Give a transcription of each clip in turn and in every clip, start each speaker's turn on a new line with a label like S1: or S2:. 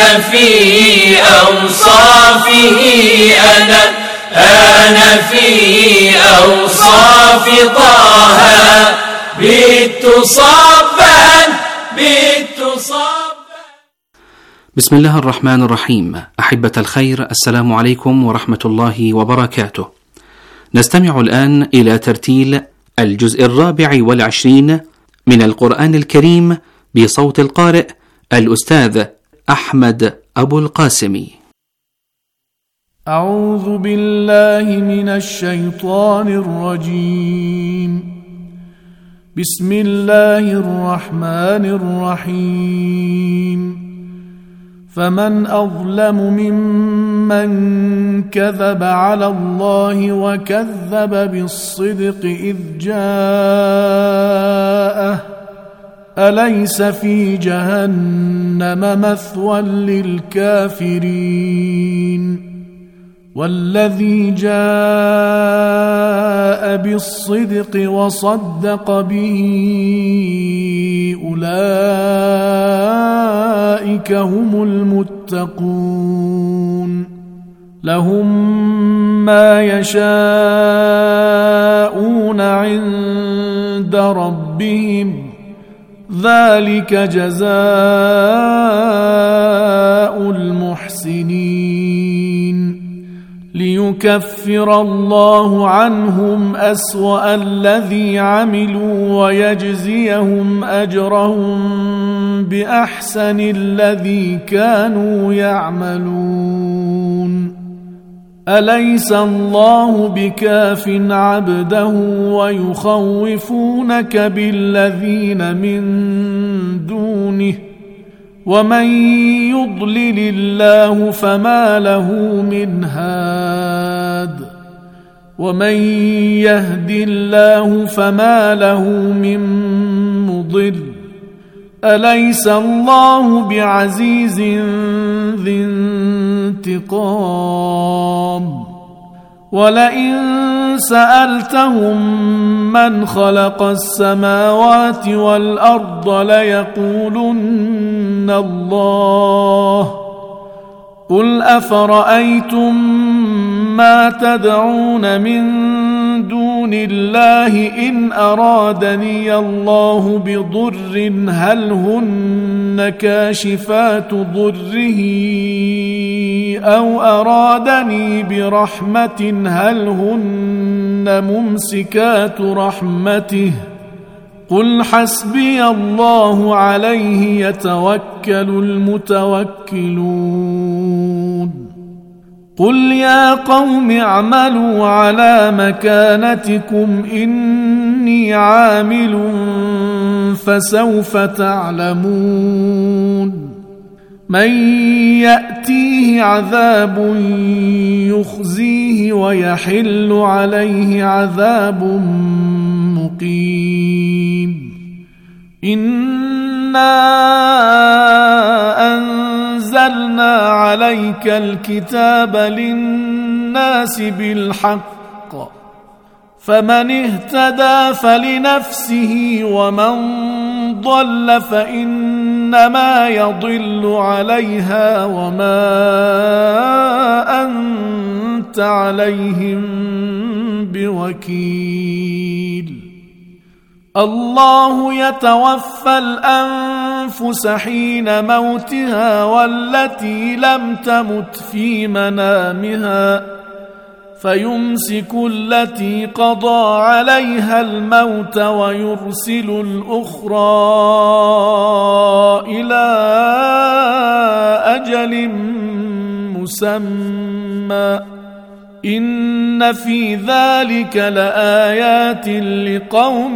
S1: في أوصافه أنا في أوصاف طه بت صبا.
S2: بسم الله الرحمن الرحيم. أحبة الخير، السلام عليكم ورحمة الله وبركاته. نستمع الآن إلى ترتيل الجزء 24 من القرآن الكريم بصوت القارئ الأستاذ أحمد أبو القاسم.
S3: أعوذ بالله من الشيطان الرجيم. بسم الله الرحمن الرحيم. فمن أظلم ممن كذب على الله وكذب بالصدق إذ جاءه أليس في جهنم مثوى للكافرين والذي جاء بالصدق وصدق به أولئك هم المتقون لهم ما يشاءون عند ربهم ذلك جزاء المحسنين ليكفر الله عنهم أسوأ الذي عملوا ويجزيهم أجرهم بأحسن الذي كانوا يعملون أليس الله بكاف عبده ويخوفونك بالذين من دونه ومن يضلل الله فما له من هاد ومن يهد الله فما له من مضل أليس الله بعزيز ذي انتقام ولئن سألتهم من خلق السماوات والأرض ليقولن الله قل أفرأيتم ما تدعون من دون الله إن أرادني الله بضر هل هن كاشفات ضره أو أرادني برحمة هل هن ممسكات رحمته قل حسبي الله عليه يتوكل المتوكلون قل يا قوم اعملوا على مكانتكم إني عامل فسوف تعلمون من يأتيه عذاب يخزيه ويحل عليه عذاب مقيم إنا أنزلنا عليك الكتاب للناس بالحق فمن اهتدى فلنفسه ومن ضل فإنما يضل عليها وما أنت عليهم بوكيل الله يتوفى الأنفس حين موتها والتي لم تمت في منامها فيمسك التي قضى عليها الموت ويرسل الأخرى إلى أجل مسمى إن في ذلك لآيات لقوم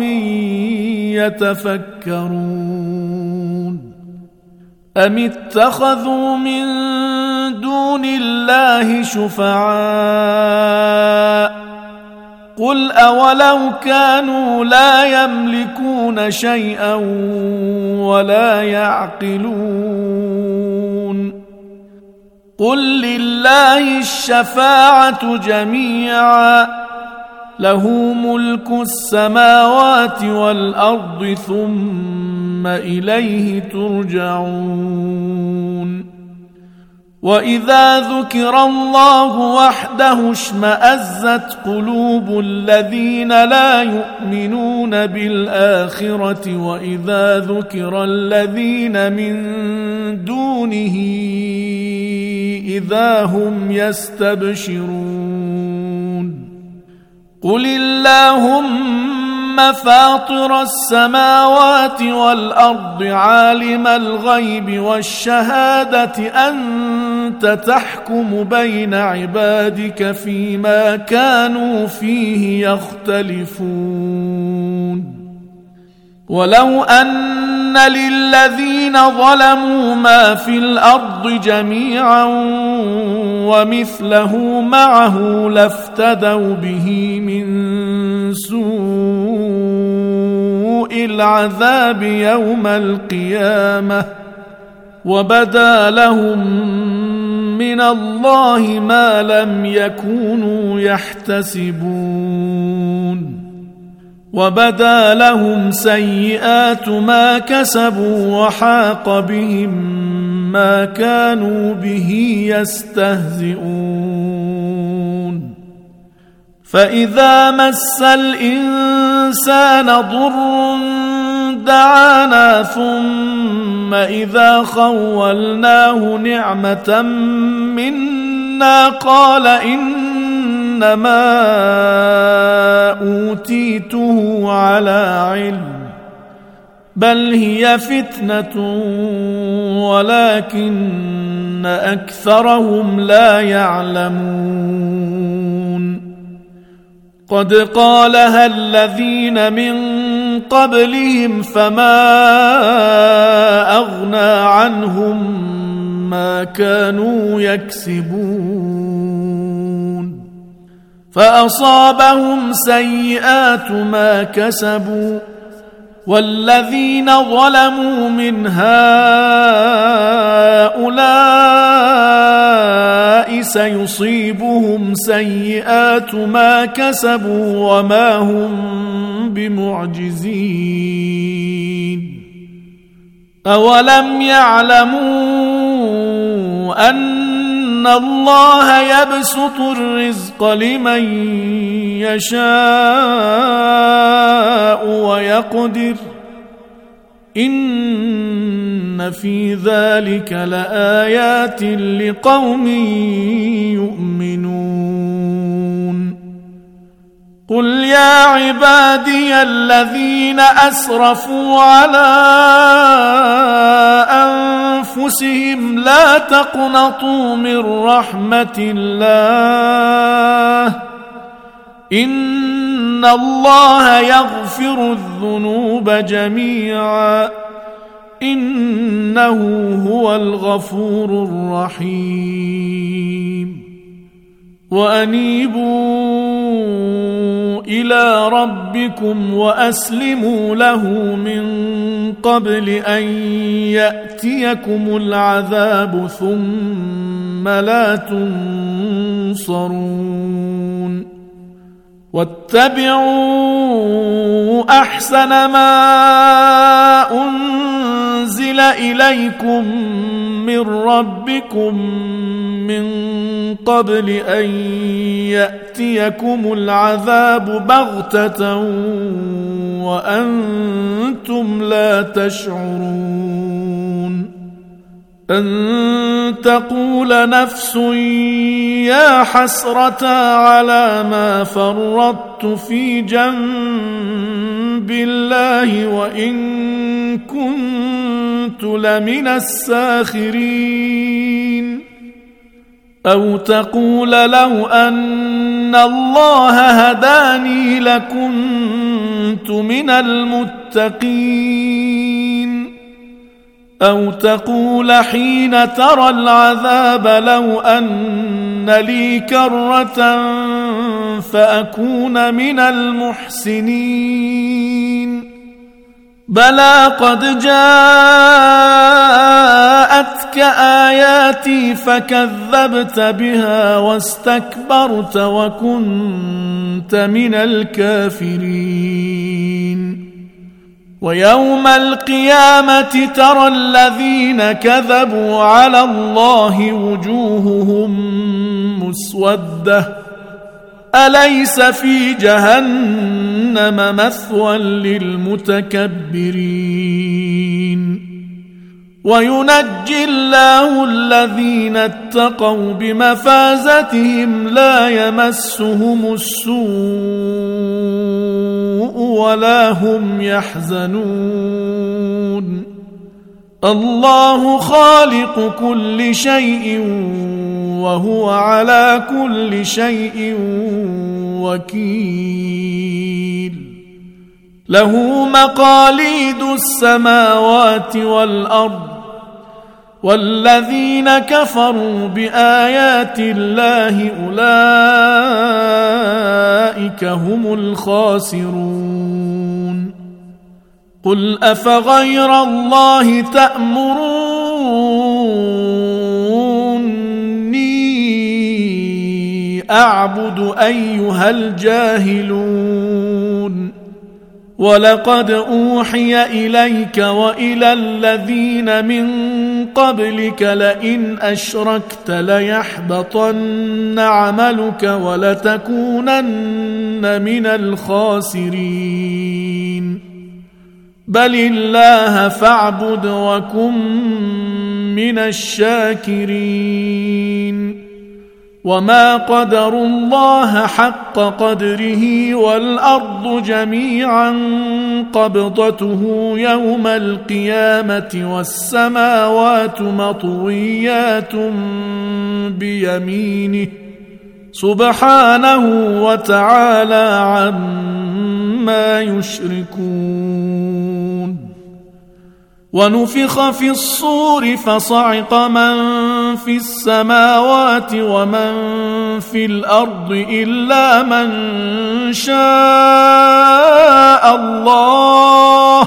S3: يتفكرون أم اتخذوا من دون الله شفعاء قل أولو كانوا لا يملكون شيئا ولا يعقلون قل لله الشفاعة جميعا له ملك السماوات والأرض ثم إليه ترجعون وإذا ذكر الله وحده اشمأزت قلوب الذين لا يؤمنون بالآخرة وإذا ذكر الذين من دونه إذا هم يستبشرون قل اللهم فاطر السماوات والأرض عالم الغيب والشهادة أنت تحكم بين عبادك فيما كانوا فيه يختلفون ولو أن للذين ظلموا ما في الأرض جميعا ومثله معه لافتدوا به من سوء العذاب يوم القيامة وبدا لهم من الله ما لم يكونوا يحتسبون وبدا لهم سيئات ما كسبوا وحاق بهم ما كانوا به يستهزئون فإذا مس الإنسان ضر دعانا ثم إذا خولناه نعمة منا قال إنما أوتيته على علم بل هي فتنة ولكن أكثرهم لا يعلمون قد قالها الذين من قبلهم فما أغنى عنهم ما كانوا يكسبون فأصابهم سيئات ما كسبوا والذين ظلموا من هؤلاء سيصيبهم سيئات ما كسبوا وما هم بمعجزين أولم يعلموا أن الله يبسط الرزق لمن يشاء ويقدر إن في ذلك لآيات لقوم يؤمنون قل يا عبادي الذين أسرفوا على أنفسهم لا تقنطوا من رحمة الله إن الله يغفر الذنوب جميعا إنه هو الغفور الرحيم وأنيبوا إلى ربكم وأسلموا له من قبل أن يأتيكم العذاب ثم لا تنصرون واتبعوا أحسن ما أنزل إليكم من ربكم من قبل أن يأتيكم العذاب بغتة وأنتم لا تشعرون أن تقول نفس يا حسرة على ما فرطت في جنب الله وإن كنت لمن الساخرين أو تقول لو أن الله هداني لكنت من المتقين أو تقول حين ترى العذاب لو أن لي كرة فأكون من المحسنين بلى قد جاءتك آياتي فكذبت بها واستكبرت وكنت من الكافرين ويوم القيامة ترى الذين كذبوا على الله وجوههم مسودة أليس في جهنم مثوى للمتكبرين وينجي الله الذين اتقوا بمفازتهم لا يمسهم السوء ولا هم يحزنون الله خالق كل شيء وهو على كل شيء وكيل له مقاليد السماوات والأرض والذين كفروا بآيات الله أولئك هم الخاسرون قل أفغير الله تأمروني أعبد أيها الجاهلون ولقد أوحي إليك وإلى الذين من قبلك لئن أشركت ليحبطن عملك ولتكونن من الخاسرين بل الله فاعبد وكن من الشاكرين وما قدروا الله حق قدره والأرض جميعا قبضته يوم القيامة والسماوات مطويات بيمينه سبحانه وتعالى عما يشركون ونفخ في الصور فصعق من في السماوات ومن في الأرض إلا من شاء الله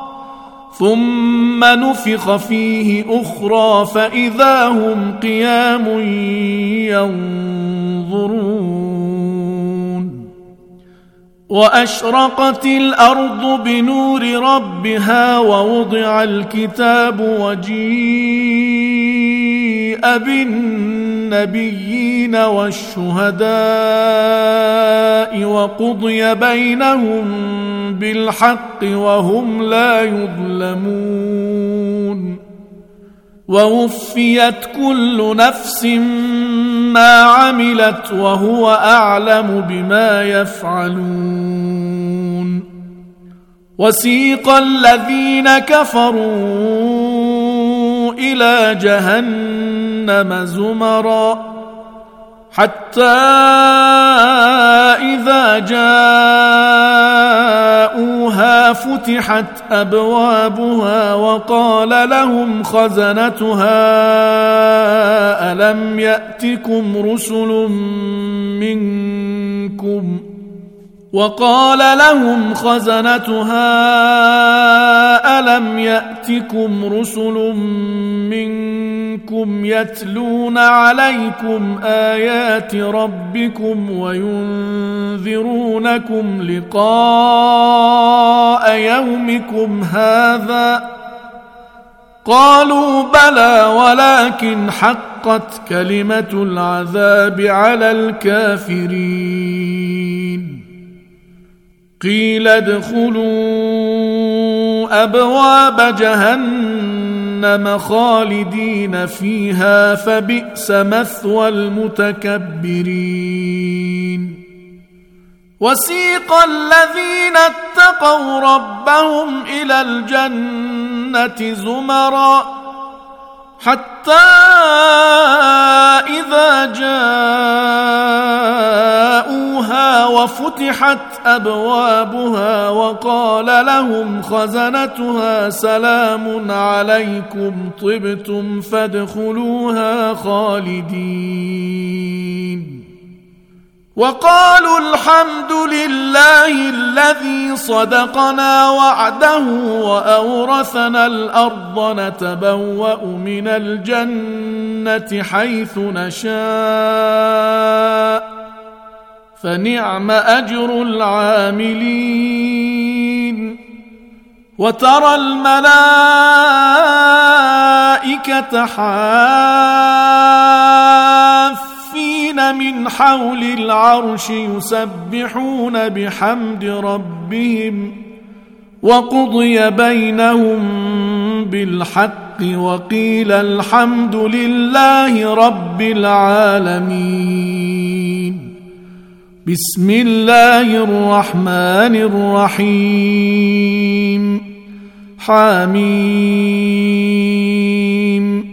S3: ثم نفخ فيه أخرى فإذا هم قيام ينظرون وأشرقت الأرض بنور ربها ووضع الكتاب وجيء بالنبيين والشهداء وقضي بينهم بالحق وهم لا يظلمون ووفيت كل نفس ما عملت وهو أعلم بما يفعلون وسيق الذين كفروا إلى جهنم زمرا حتى إذا جاءوها فتحت أبوابها وقال لهم خزنتها ألم يأتكم رسل منكم يتلون عليكم آيات ربكم وينذرونكم لقاء يومكم هذا قالوا بلى ولكن حقت كلمة العذاب على الكافرين قيل ادخلوا أبواب جهنم خالدين فيها فبئس مثوى المتكبرين وسيق الذين اتقوا ربهم إلى الجنة زمرا حتى إذا جاءوها وفتحت أبوابها وقال لهم خزنتها سلام عليكم طبتم فادخلوها خالدين وقالوا الحمد لله الذي صدقنا وعده وأورثنا الأرض نتبوأ من الجنة حيث نشاء فنعم أجر العاملين وترى الملائكة حافين من حول العرش يسبحون بحمد ربهم وقضي بينهم بالحق وقيل الحمد لله رب العالمين. بسم الله الرحمن الرحيم. حميم.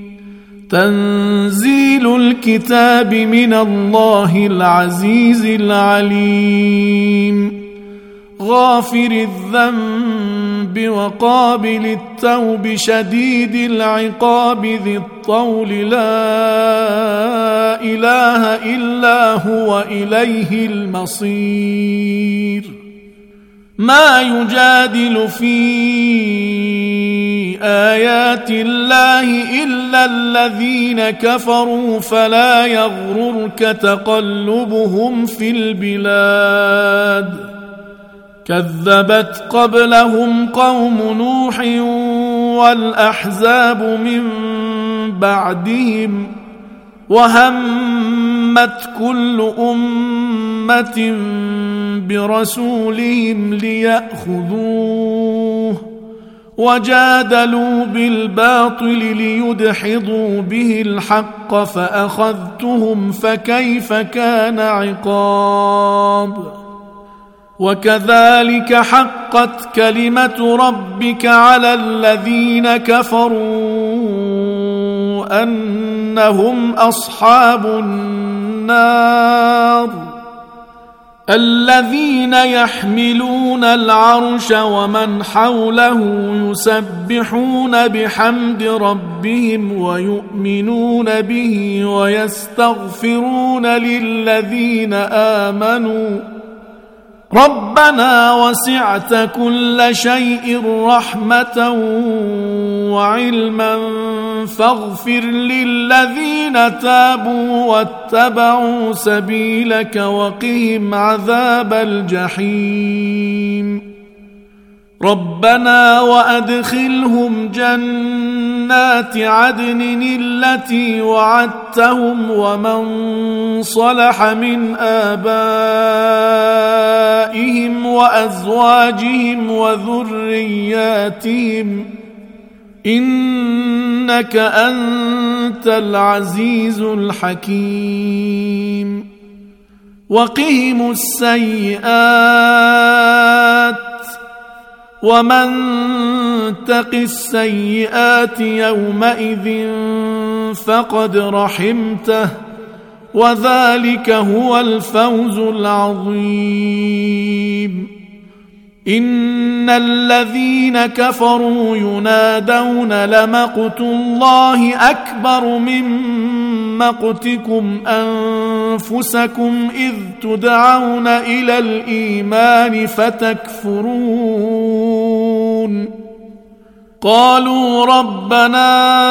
S3: تنزيل الكتاب من الله العزيز العليم. غافر الذنب وقابل التوب شديد العقاب ذي الطول لا إله إلا هو إليه المصير. ما يجادل في آيات الله إلا الذين كفروا فلا يغررك تقلبهم في البلاد. كذبت قبلهم قوم نوح والأحزاب من بعدهم وهمت كل أمة برسولهم ليأخذوه وجادلوا بالباطل ليدحضوا به الحق فأخذتهم فكيف كان عقاب. وكذلك حقت كلمة ربك على الذين كفروا أنهم أصحاب النار. الذين يحملون العرش ومن حوله يسبحون بحمد ربهم ويؤمنون به ويستغفرون للذين آمنوا ربنا وسعت كل شيء رحمة وعلما فاغفر للذين تابوا واتبعوا سبيلك وقهم عذاب الجحيم. ربنا وأدخلهم جنات عدن التي وعدتهم ومن صلح من آبائهم وأزواجهم وذرياتهم إنك أنت العزيز الحكيم. وقهم السيئات ومن تق السيئات يومئذ فقد رحمته وذلك هو الفوز العظيم. إن الذين كفروا ينادون لمقت الله أكبر من مقتكم أنفسكم إذ تدعون إلى الإيمان فتكفرون. قالوا ربنا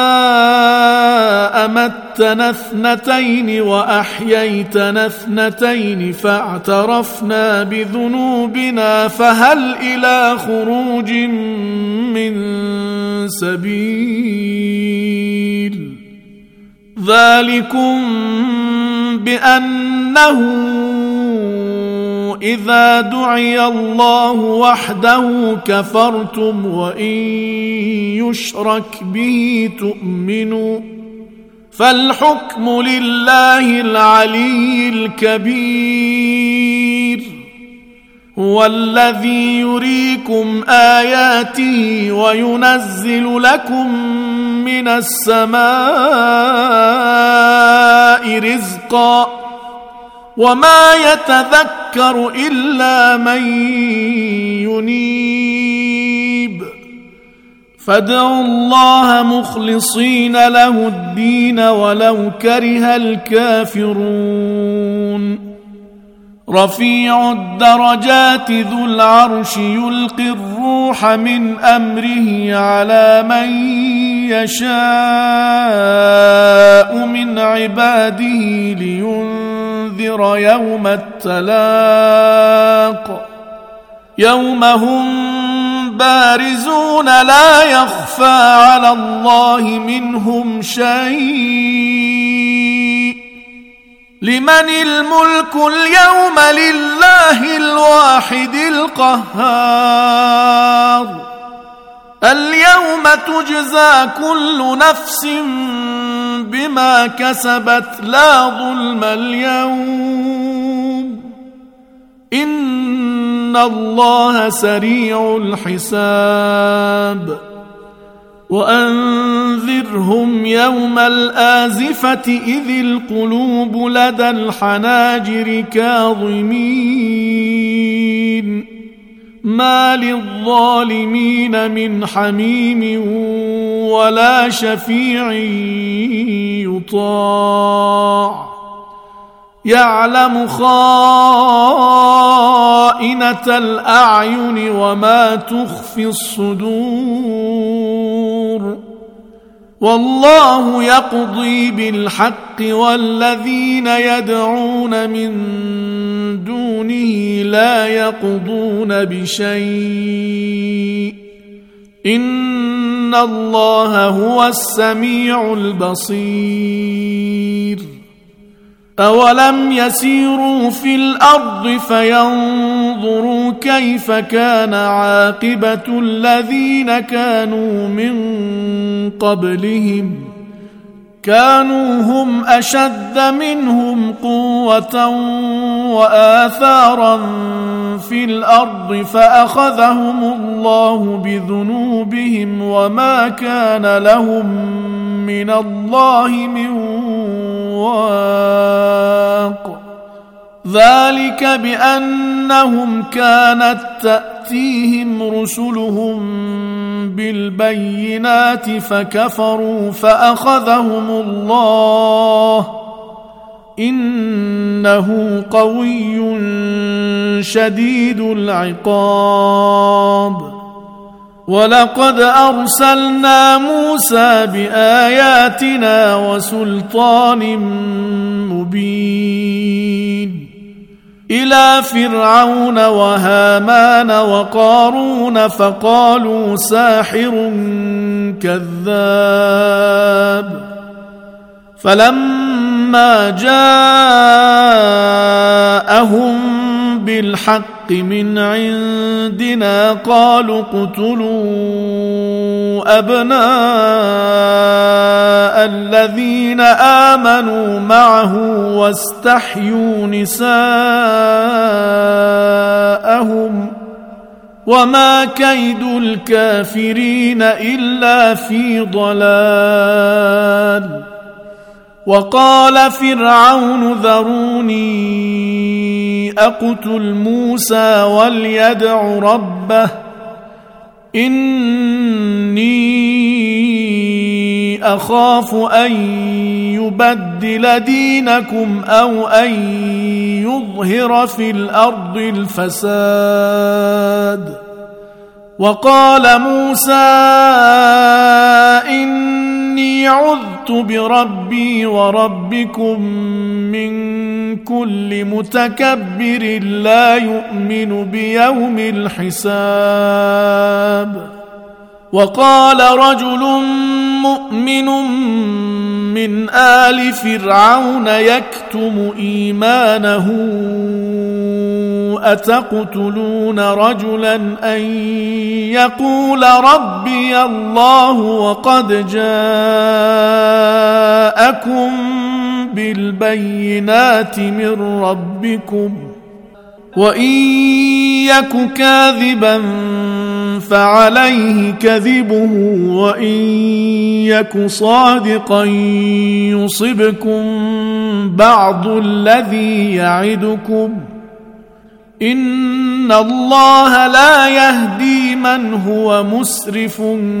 S3: أمتنا اثنتين وأحييتنا اثنتين فاعترفنا بذنوبنا فهل إلى خروج من سبيل. ذلكم بأنه إذا دعي الله وحده كفرتم وإن يشرك به تؤمنوا فالحكم لله العلي الكبير. هو الذي يريكم آياته وينزل لكم من السماء رزقا وما يتذكر إلا من ينيب. فادعوا الله مخلصين له الدين ولو كره الكافرون. رفيع الدرجات ذو العرش يلقي الروح من أمره على من يشاء من عباده لينذر يوم التلاق يوم هم بارزون لا يخفى على الله منهم شيء. لمن الملك اليوم؟ لله الواحد القهار. اليوم تجزى كل نفس بما كسبت لا ظلم اليوم إن الله سريع الحساب. وأنذرهم يوم الآزفة إذ القلوب لدى الحناجر كاظمين ما للظالمين من حميم ولا شفيع يطاع يعلم خائنة الأعين وما تخفي الصدور. والله يقضي بالحق والذين يدعون من دونه لا يقضون بشيء إن الله هو السميع البصير. أولم يسيروا في الأرض فينظروا كيف كان عاقبة الذين كانوا من قبلهم كانوا هم أشد منهم قوة وآثارا في الأرض فأخذهم الله بذنوبهم وما كان لهم من الله من واق. ذلك بأنهم كانت تأتيهم رسلهم بالبينات فكفروا فأخذهم الله إنه قوي شديد العقاب. ولقد أرسلنا موسى بآياتنا وسلطان مبين إلى فرعون وهامان وقارون فقالوا ساحر كذاب. فلما جاءهم بالحق من عندنا قالوا اقتلوا أبناء الذين آمنوا معه واستحيوا نساءهم وما كيد الكافرين إلا في ضلال. وقال فرعون ذروني أقتل موسى وليدع ربه إني أخاف أن يبدل دينكم أو أن يظهر في الأرض الفساد. وقال موسى إني عذت بربي وربكم من كل متكبر لا يؤمن بيوم الحساب. وقال رجل مؤمن من آل فرعون يكتم إيمانه أتقتلون رجلا أن يقول ربي الله وقد جاءكم بالبينات من ربكم وإن يك كاذبا فعليه كذبه وإن يك صادقا يصبكم بعض الذي يعدكم إن الله لا يهدي من هو مسرف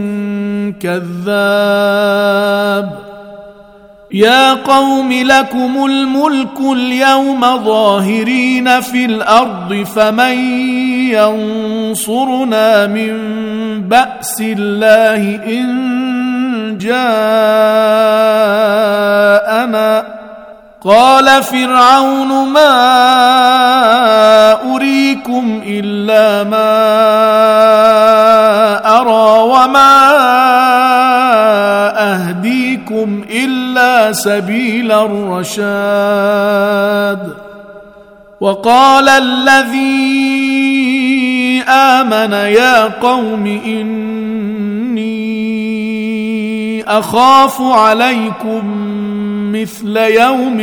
S3: كذاب. يا قوم لكم الملك اليوم ظاهرين في الأرض فمن ينصرنا من بأس الله إن جاءنا قال فرعون ما أريكم إلا ما أرى وما أهديكم إلا سبيل الرشاد. وقال الذي آمن يا قوم إني أخاف عليكم مثل يوم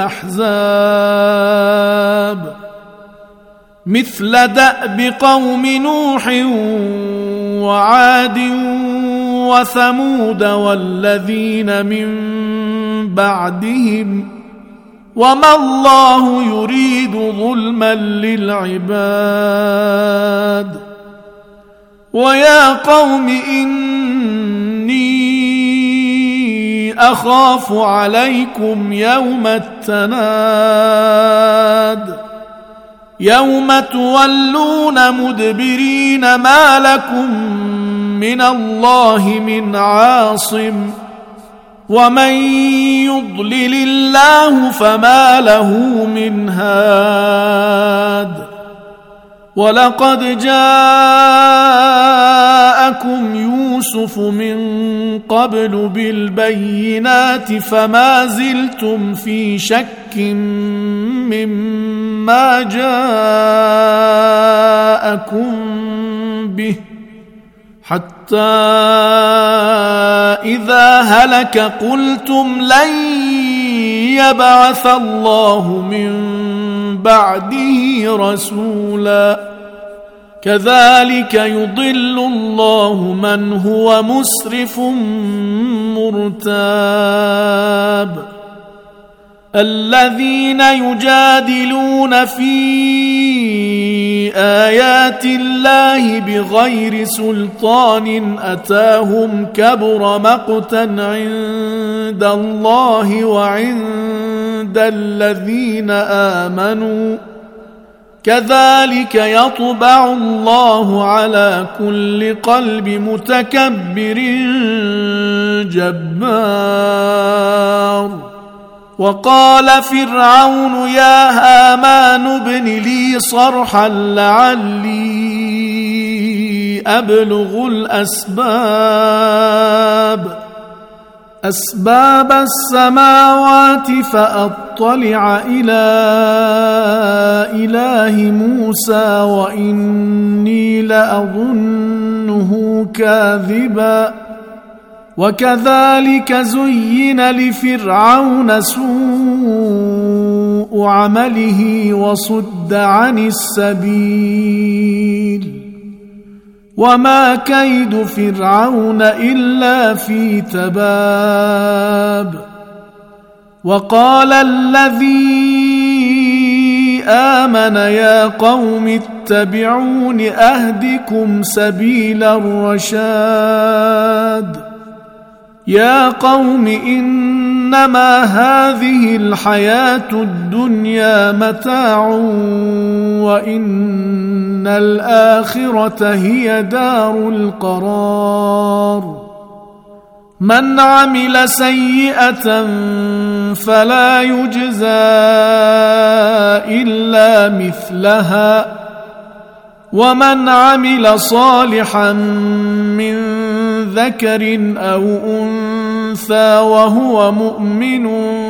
S3: الأحزاب مثل دأب قوم نوح وعاد وثمود والذين من بعدهم وما الله يريد ظلما للعباد. ويا قوم إني أخاف عليكم يوم التناد يوم تولون مدبرين ما لكم من الله من عاصم ومن يضلل الله فما له من هاد. ولقد جاءكم يوسف من قبل بالبينات فما زلتم في شك مما جاءكم به حتى إذا هلك قلتم لن يبعث الله من بعده رسولا كذلك يضل الله من هو مسرف مرتاب. الذين يجادلون في آيات الله بغير سلطان أتاهم كبر مقتا عند الله وعند الذين آمنوا كذلك يطبع الله على كل قلب متكبر جبار. وقال فرعون يا هامان ابن لي صرحا لعلي أبلغ أسباب السماوات فأطلع إلى إله موسى وإني لأظنه كاذبا. وكذلك زين لفرعون سوء عمله وصد عن السبيل وما كيد فرعون إلا في تباب. وقال الذي آمن يا قوم اتبعون أهدكم سبيل الرشاد. يا قوم إنما هذه الحياة الدنيا متاع وإن الآخرة هي دار القرار. من عمل سيئة فلا يجزى إلا مثلها ومن عمل صالحا من ذكر أو أنثى وهو مؤمن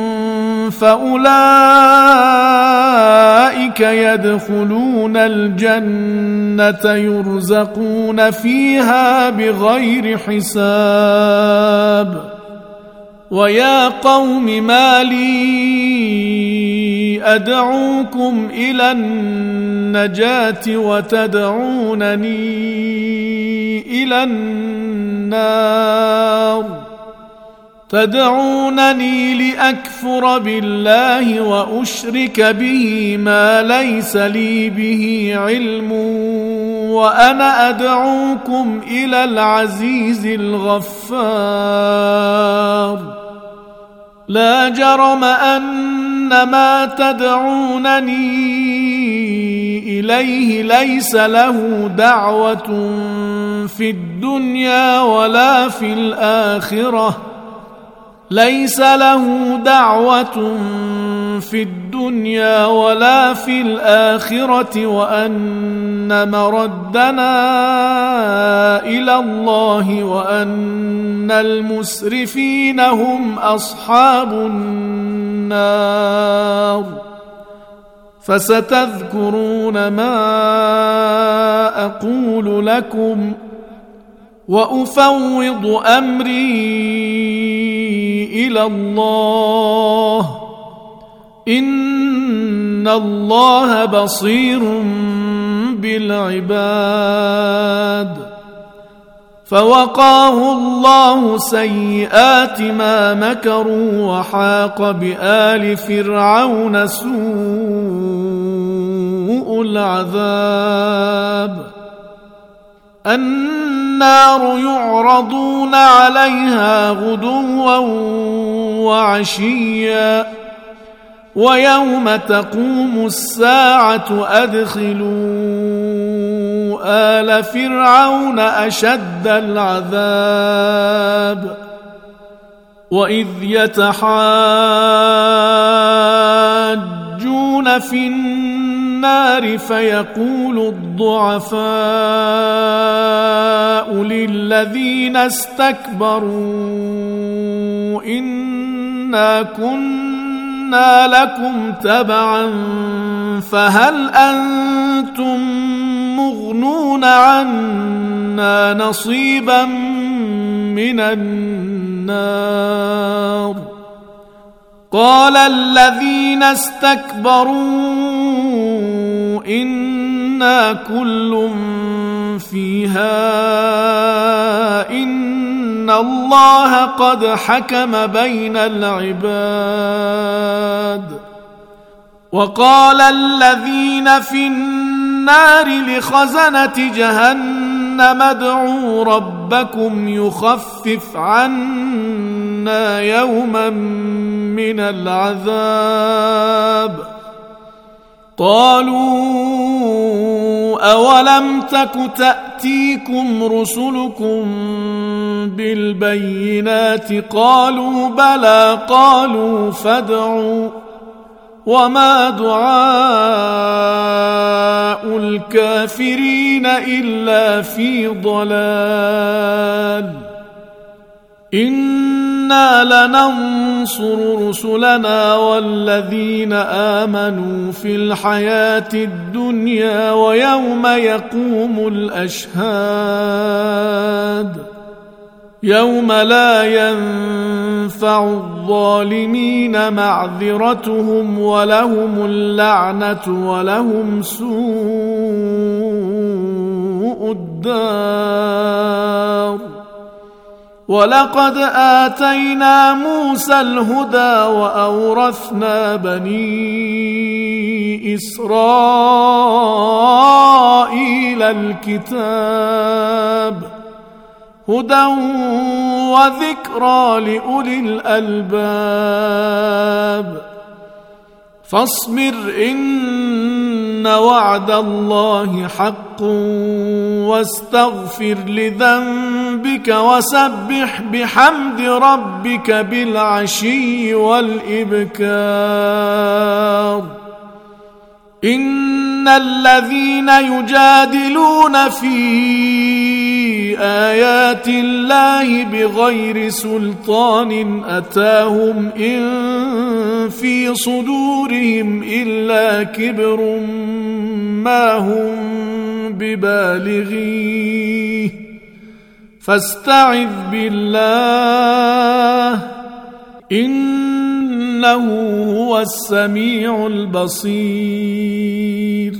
S3: فأولئك يدخلون الجنة يرزقون فيها بغير حساب. ويا قوم ما لي أدعوكم إلى النجاة وتدعونني إلى النار تدعونني لأكفر بالله وأشرك به ما ليس لي به علم وأنا أدعوكم إلى العزيز الغفار. لا جرم أن ما تدعونني إليه ليس له دعوة في الدنيا ولا في الآخرة ليس له دعوة في الدنيا ولا في الآخرة وأن مردنا إلى الله وأن المسرفين هم أصحاب النار. فستذكرون ما أقول لكم وأفوض أمري إلى الله إن الله بصير بالعباد. فوقاه الله سيئات ما مكروا وحاق بآل فرعون سوء العذاب. النار يعرضون عليها غدوا وعشيا ويوم تقوم الساعة أدخلوا آل فرعون أشد العذاب. وإذ يتحاجون في النار فيقول الضعفاء للذين استكبروا إنا كنا لكم تبعا فهل أنتم مغنون عنا نصيبا من النار. قال الذين استكبروا إنا كل فيها إن الله قد حكم بين العباد. وقال الذين في النار لخزنة جهنم ادعوا ربكم يخفف عنا يوما من العذاب. قالوا أولم تك تأتيكم رسلكم بالبينات قالوا بلى قالوا فادعوا وما دعاء الكافرين إلا في ضلال. إنا لننصر رسلنا والذين آمنوا في الحياة الدنيا ويوم يقوم الأشهاد يوم لا ينفع الظالمين معذرتهم ولهم اللعنة ولهم سوء الدار. ولقد آتينا موسى الهدى وأورثنا بني إسرائيل الكتاب هدى وذكرى لأولي الألباب. فاصبر إن وعد الله حق واستغفر لذنبك وسبح بحمد ربك بالعشي والإبكار. إن الذين يجادلون في آيات الله بغير سلطان أتاهم إن في صدورهم إلا كبر ما هم ببالغيه فاستعذ بالله إنه هو السميع البصير.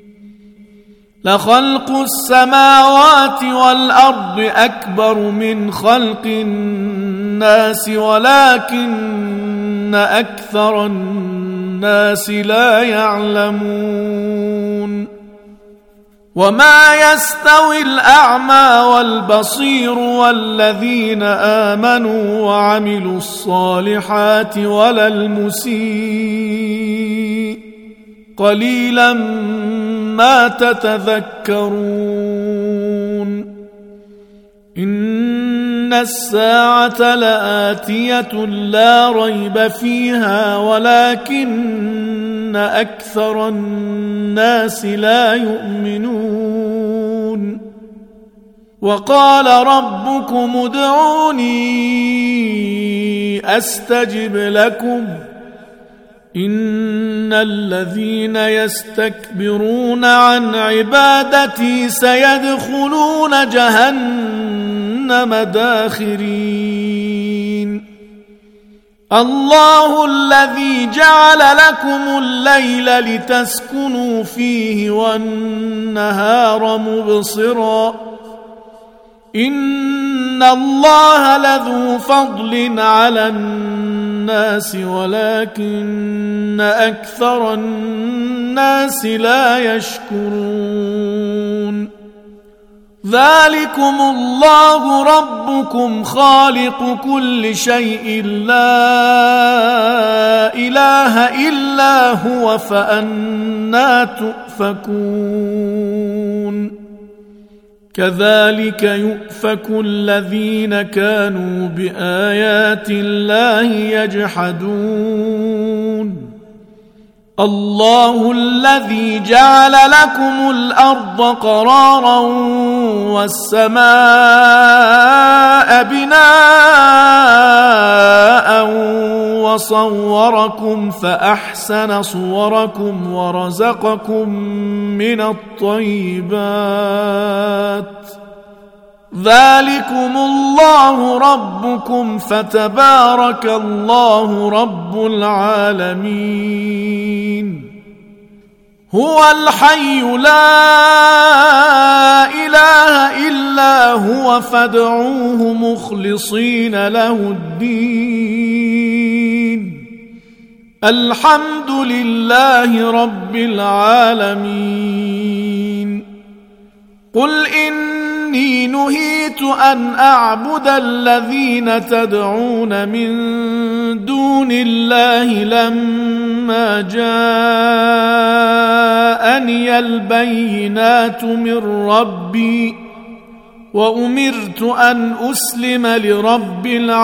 S3: لخلق السماوات والأرض أكبر من خلق الناس ولكن أكثر الناس لا يعلمون. وما يستوي الأعمى والبصير والذين آمنوا وعملوا الصالحات ولا المسيء قليلا ما تتذكرون. إن إن الساعة لآتية لا ريب فيها ولكن أكثر الناس لا يؤمنون وقال ربكم ادعوني أستجب لكم إن الذين يستكبرون عن عبادتي سيدخلون جهنم داخرين الله الذي جعل لكم الليل لتسكنوا فيه والنهار مبصرا إن الله لذو فضل على الناس ولكن أكثر الناس لا يشكرون ذلكم الله ربكم خالق كل شيء لا إله إلا هو فأنى تؤفكون كذلك يؤفك الذين كانوا بآيات الله يجحدون الله الذي جعل لكم الأرض قرارا والسماء بناء وصوركم فأحسن صوركم ورزقكم من الطيبات ذلكم الله ربكم فتبارك الله رب العالمين هو الحي لا إله إلا هو فادعوه مخلصين له الدين الحمد لله رب العالمين قل إني نهيت أن أعبد الذين تدعون من دون الله لما جاءني البينات من ربي وأمرت أن أسلم لرب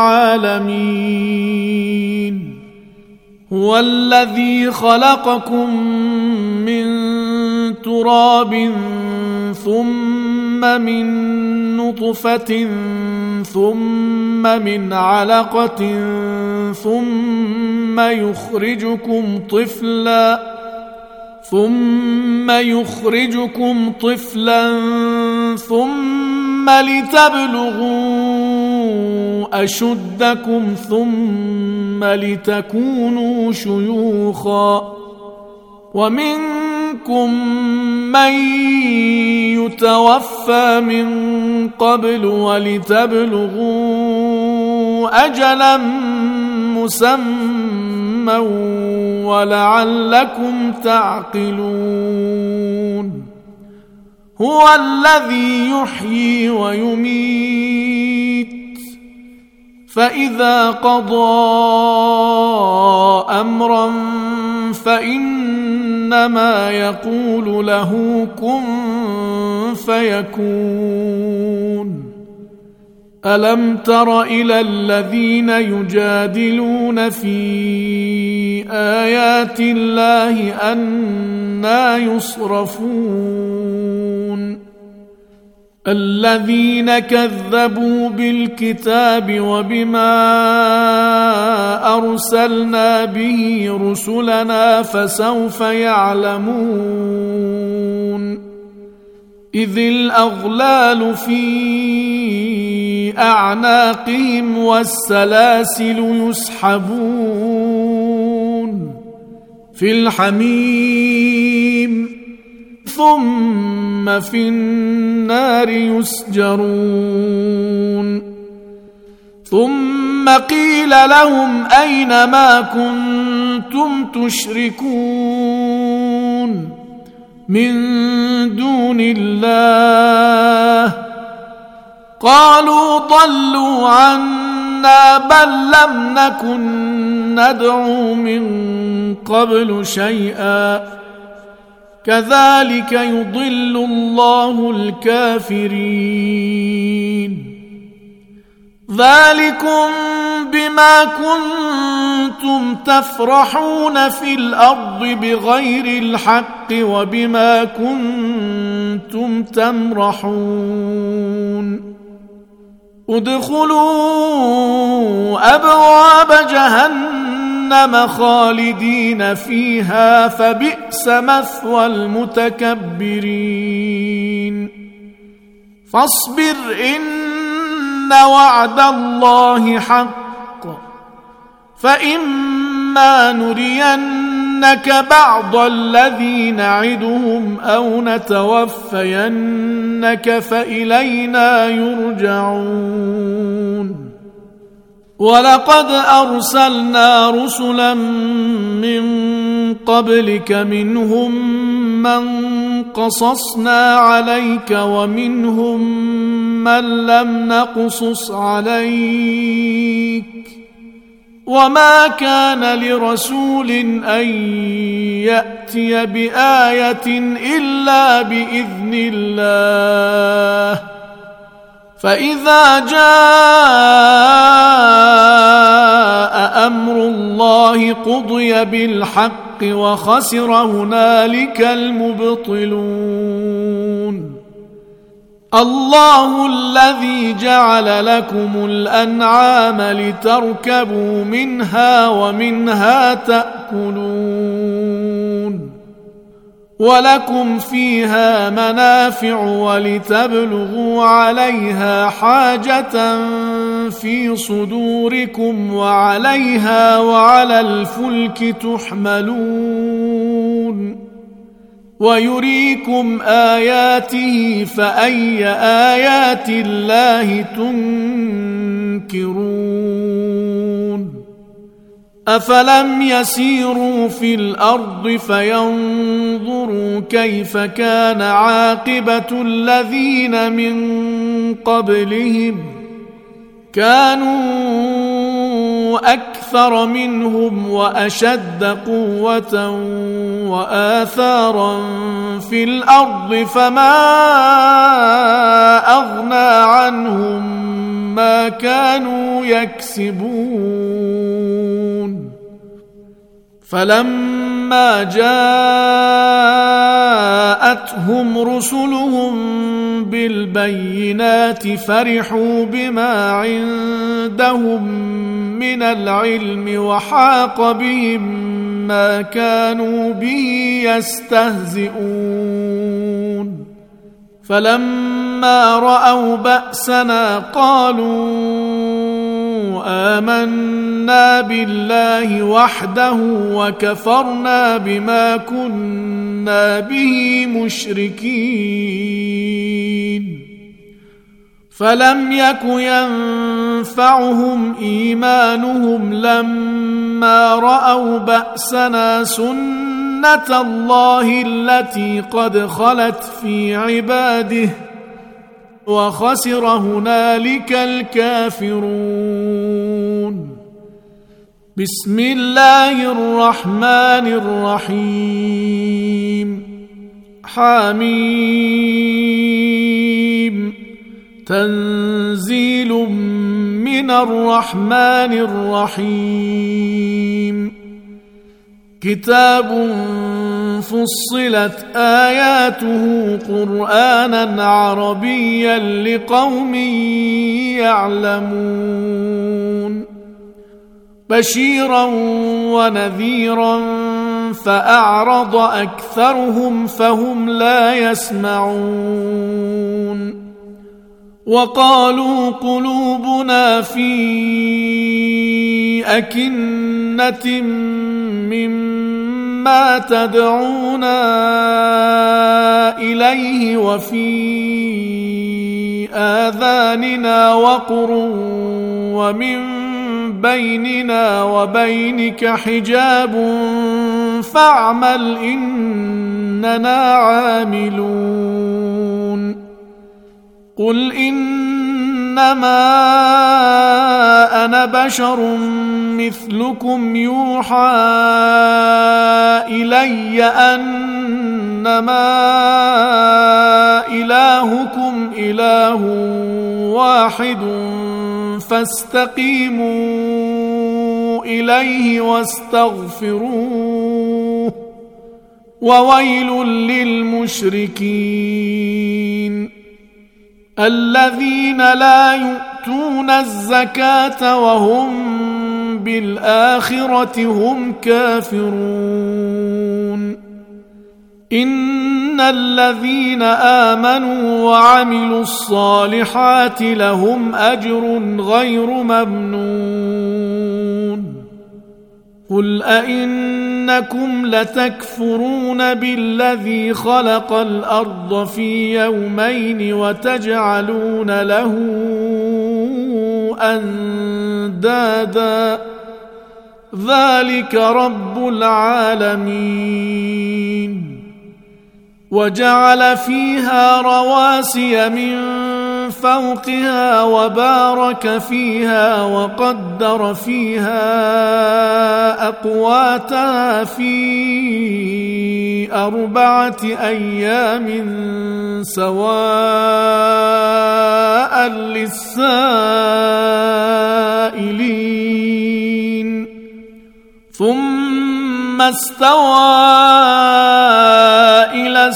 S3: العالمين هو الذي خلقكم من تراب ثم من نطفة ثم من علقة ثم يخرجكم طفلا ثم لتبلغوا أشدكم ثم لتكونوا شيوخا ومنكم من يتوفى من قبل ولتبلغوا أجلا مسمى ولعلكم تعقلون هو الذي يحيي ويميت فإذا قضى أمرا فإنما يقول له كن فيكون ألم تر إلى الذين يجادلون في آيات الله أنى يصرفون الذين كذبوا بالكتاب وبما أرسلنا به رسلنا فسوف يعلمون إذ الأغلال في أعناقهم والسلاسل يسحبون في الحميم ثم في النار يسجرون ثم قيل لهم أين ما كنتم تشركون من دون الله قالوا ضلوا عنا بل لم نكن ندعو من قبل شيئا كذلك يضل الله الكافرين ذلكم بما كنتم تفرحون في الأرض بغير الحق وبما كنتم تمرحون ادخلوا أبواب جهنم خالدين فيها فبئس مثوى المتكبرين فاصبر إن وعد الله حق فإما نرينك بعض الذي نعدهم أو نتوفينك فإلينا يرجعون ولقد أرسلنا رسلا من قبلك منهم من قصصنا عليك ومنهم من لم نقصص عليك وما كان لرسول أن يأتي بآية إلا بإذن الله فإذا جاء أمر الله قضي بالحق وخسر هنالك المبطلون الله الذي جعل لكم الأنعام لتركبوا منها ومنها تأكلون ولكم فيها منافع ولتبلغوا عليها حاجة في صدوركم وعليها وعلى الفلك تحملون ويريكم آياته فأي آيات الله تنكرون أفلم يسيروا في الأرض فينظروا كيف كان عاقبة الذين من قبلهم كانوا أكثر منهم وأشد قوة وآثارا في الأرض فما أغنى عنهم ما كانوا يكسبون فلما جاءتهم رسلهم بالبينات فرحوا بما عندهم من العلم وحاق بهم ما كانوا به يستهزئون فلما رأوا بأسنا قالوا آمنا بالله وحده وكفرنا بما كنا به مشركين فلم يك ينفعهم إيمانهم لما رأوا بأسنا سنة الله التي قد خلت في عباده وخسر هنالك الكافرون بسم الله الرحمن الرحيم حميم تنزيل من الرحمن الرحيم كتاب فصلت آياته قرآنا عربيا لقوم يعلمون بشيرا ونذيرا فأعرض أكثرهم فهم لا يسمعون وقالوا قلوبنا في أكنة مما تدعونا إليه وفي آذاننا وقر ومن بيننا وبينك حجاب فاعمل إننا عاملون قل إنما أنا بشر مثلكم يوحى إلي أنما إلهكم إله واحد فاستقيموا إليه واستغفروه وويل للمشركين الذين لا يؤتون الزكاة وهم بالآخرة هم كافرون إن الذين آمنوا وعملوا الصالحات لهم أجر غير ممنون قل أئنكم لتكفرون بالذي خلق الأرض في يومين وتجعلون له أندادا ذلك رب العالمين وجعل فيها رواسي من فوقها وبارك فيها وقدر فيها أقواتها في 4 أيام سواء للسائلين ثم استوى إلى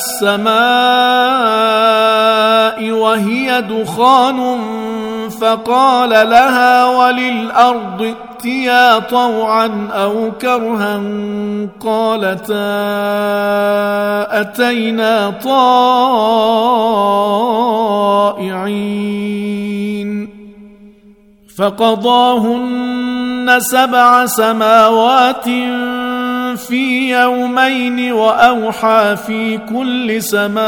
S3: السماء وهي دخان فقال لها وللأرض ائتيا طوعا أو كرها قالتا أتينا طائعين فقضاهن 7 سماوات في يومين وأوحى في كل سماء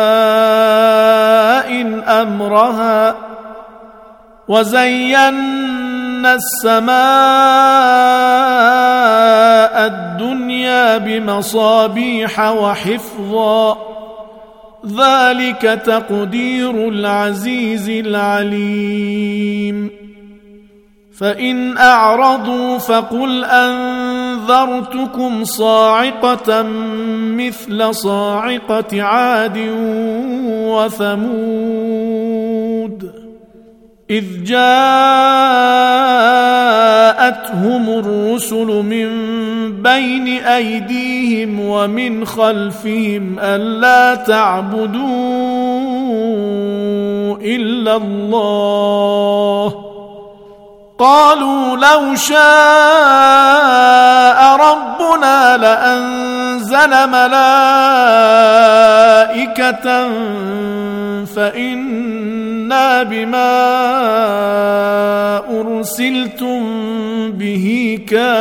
S3: أمرها وزينا السماء الدنيا بمصابيح وحفظا ذلك تقدير العزيز العليم فإن أعرضوا فقل أنذرتكم صاعقة مثل صاعقة عاد وثمود إذ جاءتهم الرسل من بين أيديهم ومن خلفهم ألا تعبدوا إلا الله قالوا لو شاء ربنا لأنزل ملائكة فإنا بما أرسلتم به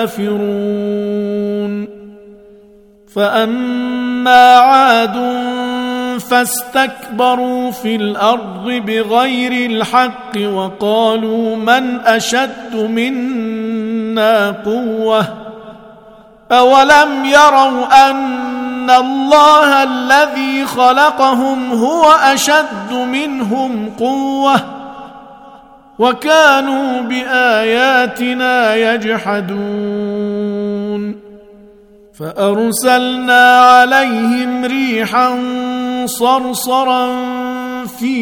S3: كافرون فأما عاد فاستكبروا في الأرض بغير الحق وقالوا من أشد منا قوة أولم يروا أن الله الذي خلقهم هو أشد منهم قوة وكانوا بآياتنا يجحدون فأرسلنا عليهم ريحا صرصرا في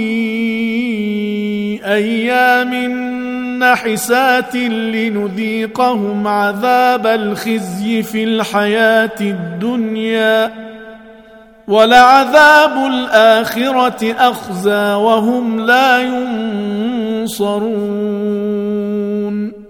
S3: أيام نحسات لنذيقهم عذاب الخزي في الحياة الدنيا ولعذاب الآخرة أخزى وهم لا ينصرون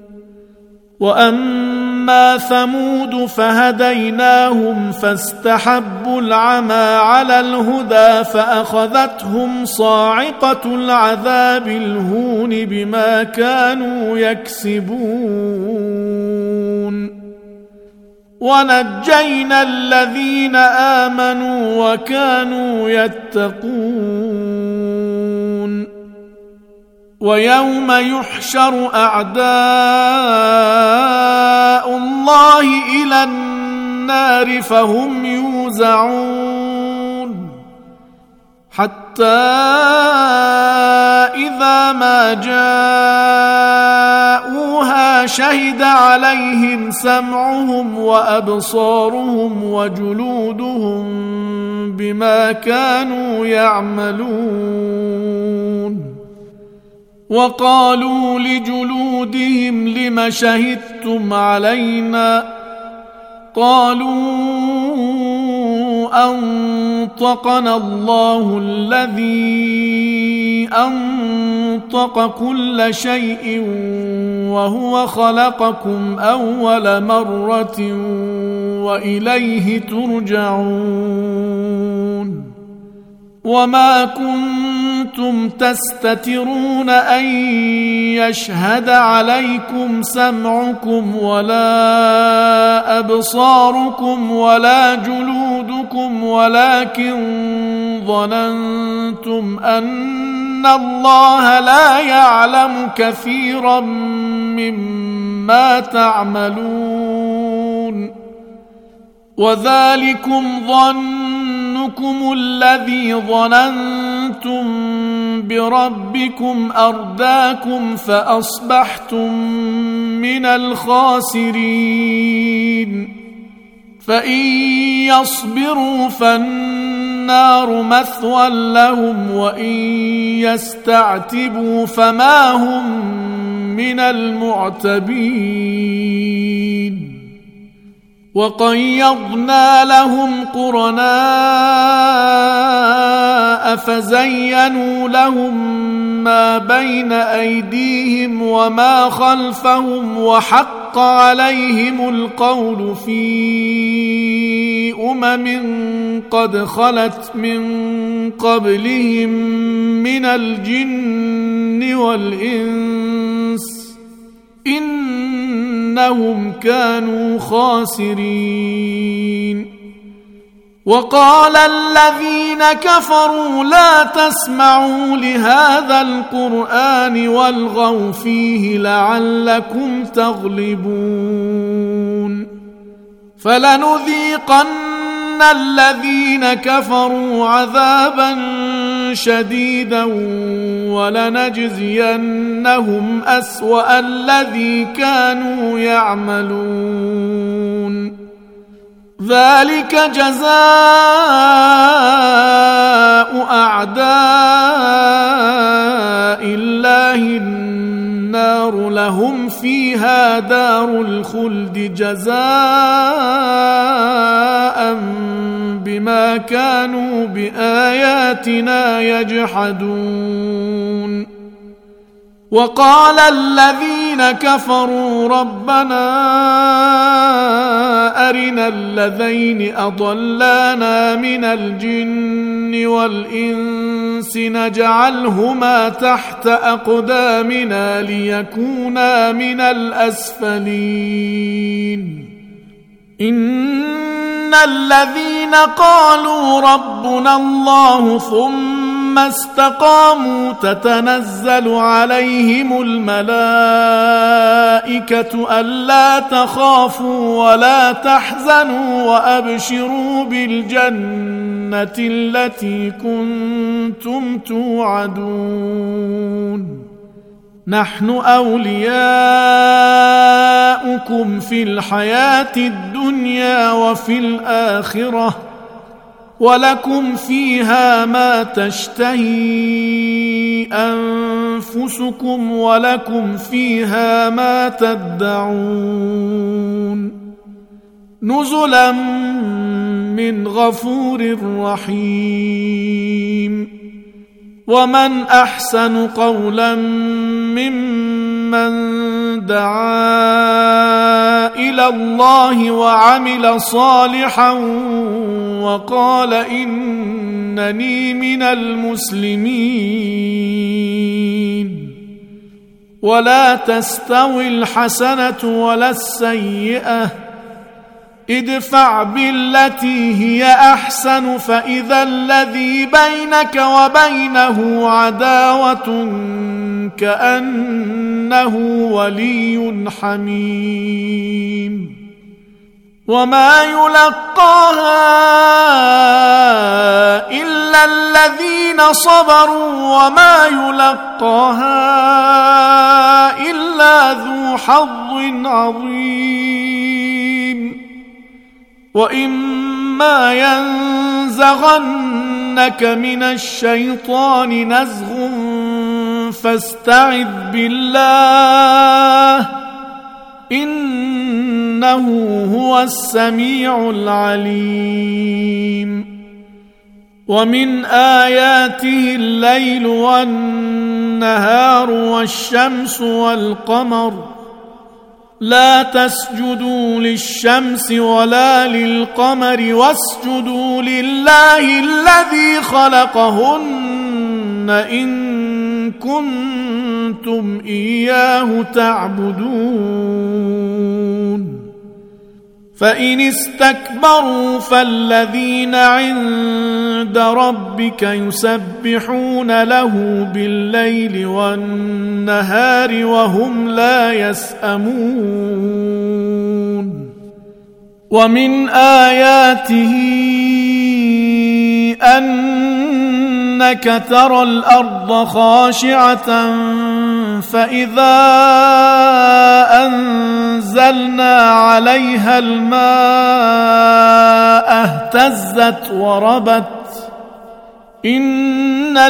S3: وأما ثمود فهديناهم فاستحبوا العمى على الهدى فأخذتهم صاعقة العذاب الهون بما كانوا يكسبون ونجينا الذين آمنوا وكانوا يتقون ويوم يحشر أعداء الله إلى النار فهم يوزعون حتى إذا ما جاءوها شهد عليهم سمعهم وأبصارهم وجلودهم بما كانوا يعملون وقالوا لجلودهم لم شهدتم علينا قالوا أنطقنا الله الذي أنطق كل شيء وهو خلقكم أول مرة وإليه ترجعون وما كنتم تستترون أن يشهد عليكم سمعكم ولا أبصاركم ولا جلودكم ولكن ظننتم أن الله لا يعلم كثيرا مما تعملون وذلكم ظنكم الذي ظننتم بربكم أرداكم فأصبحتم من الخاسرين فإن يصبروا فالنار مثوى لهم وإن يستعتبوا فما هم من المعتبين وقيضنا لهم قرناء فزينوا لهم ما بين أيديهم وما خلفهم وحق عليهم القول في قد خلت من قبلهم من الجن والإنس إنهم كانوا خاسرين وقال الذين كفروا لا تسمعوا لهذا القرآن والغوا فيه لعلكم تغلبون فلنذيقن الذين كفروا عذابا شديدا ولنجزينهم أسوأ الذي كانوا يعملون ذلك جزاء أعداء الله النار لهم فيها دار الخلد جزاء بما كانوا بآياتنا يجحدون وقال الذين كفروا ربنا أرنا الذين أضلانا من الجن والإنس نجعلهما تحت أقدامنا ليكونا من الأسفلين إن الذين قالوا ربنا الله ثم استقاموا تتنزل عليهم الملائكة ألا تخافوا ولا تحزنوا وأبشروا بالجنة التي كنتم توعدون نحن أولياؤكم في الحياة الدنيا وفي الآخرة ولكم فيها ما تشتهي أنفسكم ولكم فيها ما تدعون نزلا من غفور رحيم ومن أحسن قولا ممن دعا إلى الله وعمل صالحا وقال إنني من المسلمين ولا تستوي الحسنة ولا السيئة ادفع بالتي هي أحسن فإذا الذي بينك وبينه عداوة كأنه ولي حميم وما يلقاها إلا الذين صبروا وما يلقاها إلا ذو حظ عظيم وإما ينزغنك من الشيطان نزغ فاستعذ بالله إنه هو السميع العليم. ومن آياته الليل والنهار والشمس والقمر لا تسجدوا للشمس ولا للقمر واسجدوا لله الذي خلقهن إن كنتم إياه تعبدون. فإن استكبروا فالذين عند ربك يسبحون له بالليل والنهار وهم لا يسأمون. ومن آياته أنك ترى الأرض خاشعة فإذا أنزلنا عليها الماء اهتزت وربت إن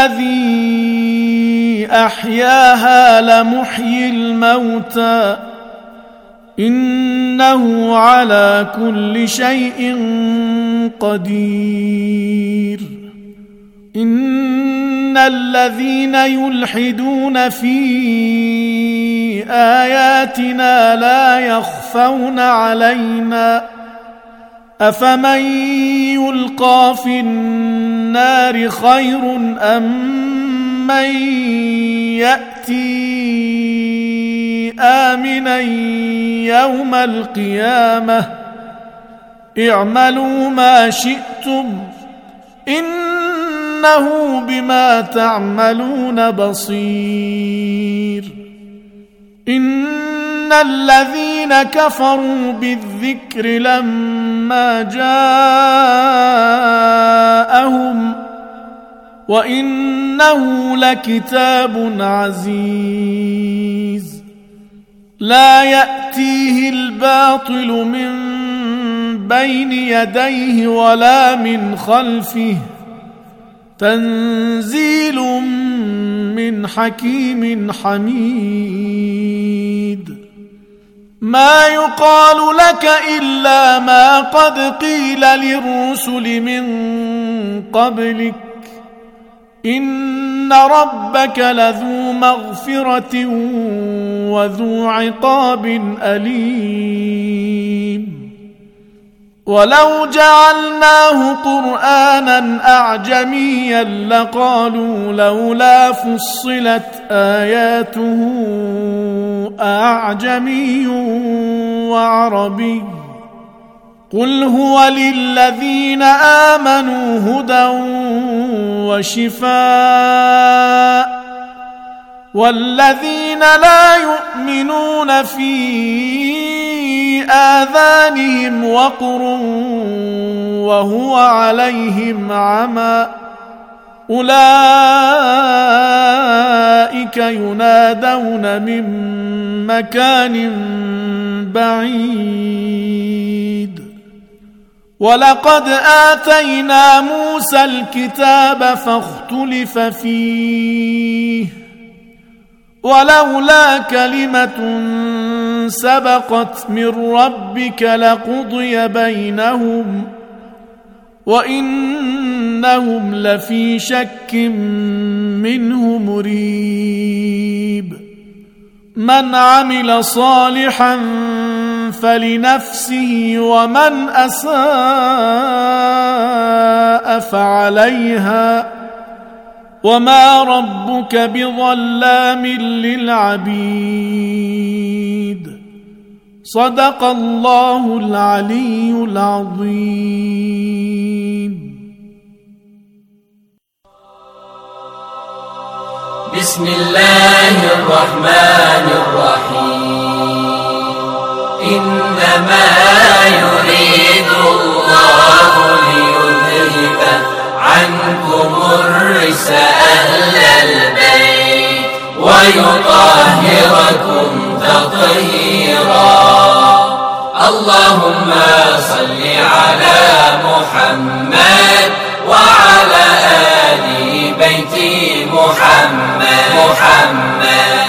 S3: الذي أحياها لمحيي الموتى إنه على كل شيء قدير. إن الذين يلحدون في آياتنا لا يخفون علينا أفمن يلقى في النار خير أم من يأتي آمنا يوم القيامة اعملوا ما شئتم إنه بما تعملون بصير. إن الذين كفروا بالذكر لما جاءهم وإنه لكتاب عزيز لا يأتيه الباطل من بين يديه ولا من خلفه تنزيل من حكيم حميد. ما يقال لك إلا ما قد قيل للرسل من قبلك إن ربك لذو مغفرة وذو عقاب أليم. ولو جعلناه قرآنا أعجميا لقالوا لولا فصلت آياته أعجمي وعربي قل هو للذين آمنوا هدى وشفاء والذين لا يؤمنون في آذانهم وقر وهو عليهم عمى أولئك ينادون من مكان بعيد. ولقد آتينا موسى الكتاب فاختلف فيه ولولا كلمة سبقت من ربك لقضي بينهم وإنهم لفي شك منه مريب. من عمل صالحا فلنفسه ومن أساء فعليها وما ربك بظلام للعبيد. صدق الله العلي العظيم.
S1: بسم الله الرحمن الرحيم. إنما يريد الله ليذهب عنكم الرجس أهل البيت ويطهركم تطهيرا. اللهم صل على محمد وعلى آل بيت محمد محمد.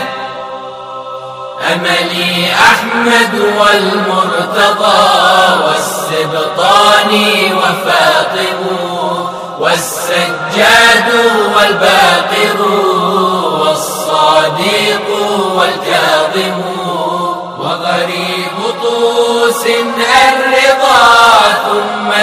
S1: أملي أحمد والمرتضى والسبطان وفاطم والسجاد والباقر والصادق والكاظم وغريب طوس الرضا ثم